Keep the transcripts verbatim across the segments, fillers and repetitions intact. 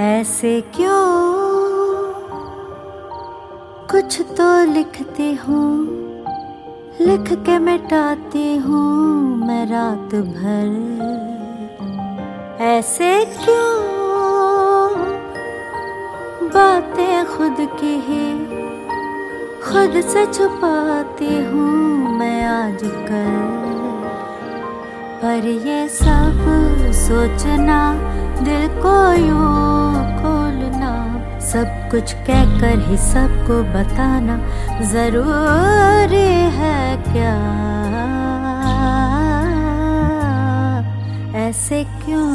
ऐसे क्यों कुछ तो लिखती हूँ, लिख के मिटाती हूँ मैं रात भर। ऐसे क्यों बातें खुद की ही खुद से छुपाती हूँ मैं आजकल। पर ये सब सोचना, दिल को यूं खोलना, सब कुछ कहकर ही सबको बताना जरूरी है क्या? ऐसे क्यों?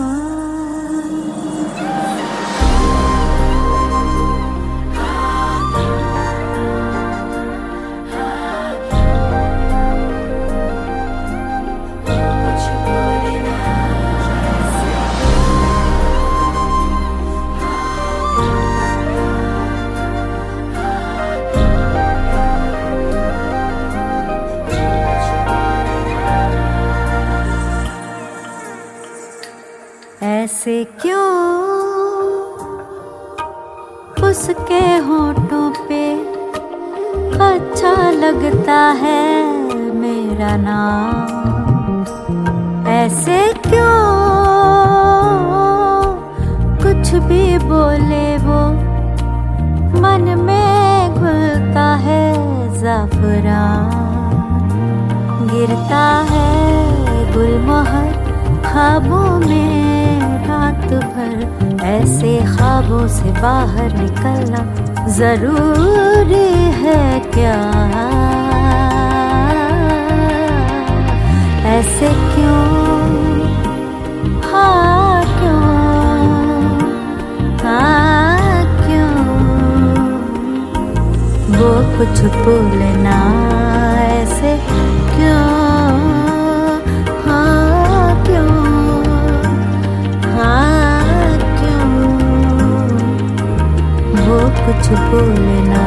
ऐसे क्यों उसके होठों पे अच्छा लगता है मेरा नाम? ऐसे क्यों कुछ भी बोले वो मन में घुलता है ज़ाफ़रान। गिरता है गुलमोहर ख्वाबों में रात भर, ऐसे ख्वाबों से बाहर निकलना जरूरी है क्या? ऐसे क्यों? हाँ क्यों? हाँ क्यों? वो कुछ बोलना ऐसे क्यों? कुछ बोलना।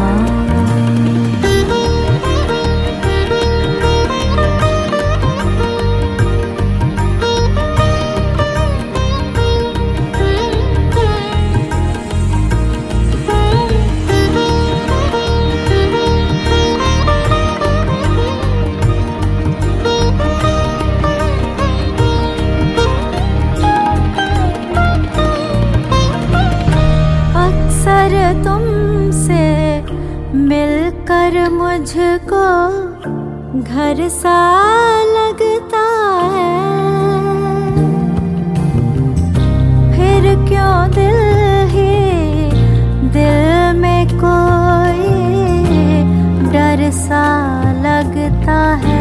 अक्सर तुमसे मिलकर मुझको घर सा लगता है, फिर क्यों दिल ही दिल में कोई डर सा लगता है।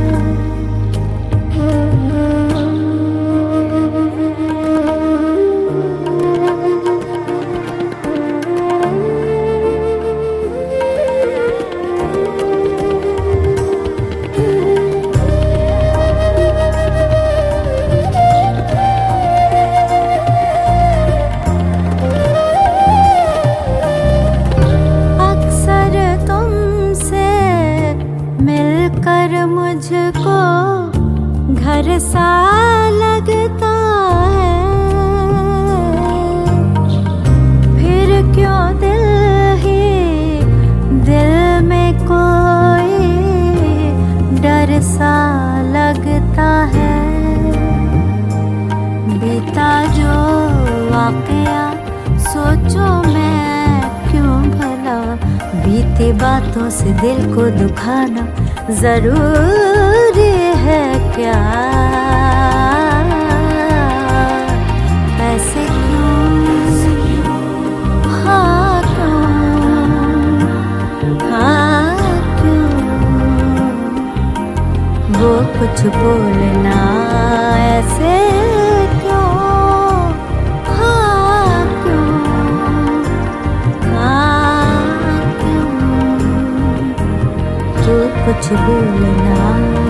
कर मुझको घर सा लगता है, फिर क्यों दिल ही दिल में कोई डर सा लगता है। बीता जो वाकया सोचो मैं क्यों भला, बीती बातों से दिल को दुखाना जरूरी है क्या? ऐसे क्यों? हाँ क्यों? हाँ क्यों? वो कुछ बोलना ऐसे क्यों? हाँ क्यों? हाँ क्यों? वो कुछ बोलना।